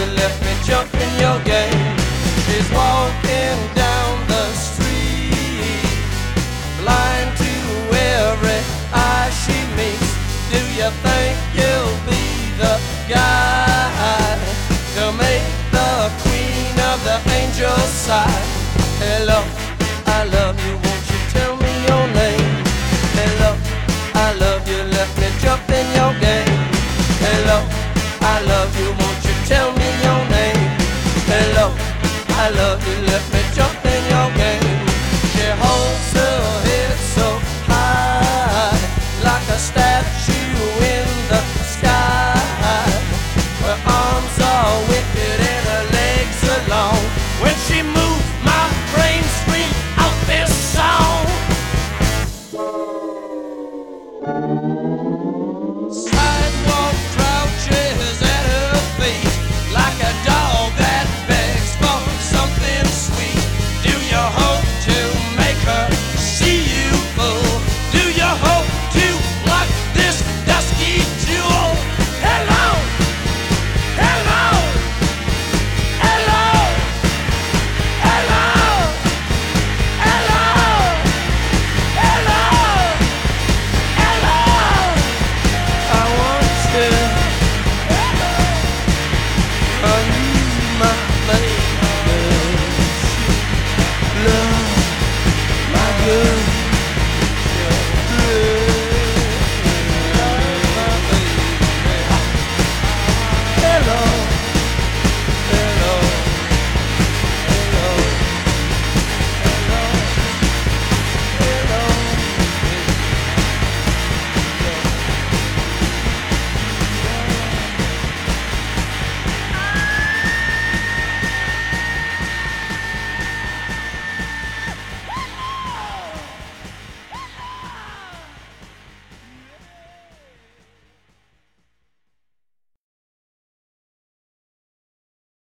you left me jumping your game. She's walking down the street, blind to every eye she meets. Do you think you'll be the guy to make the queen of the angels sigh? Hello, I love you, won't you tell me your name? Hello, I love you, left me jumping your game. Hello, I love you, won't you tell me your name? Hello, I love you, left me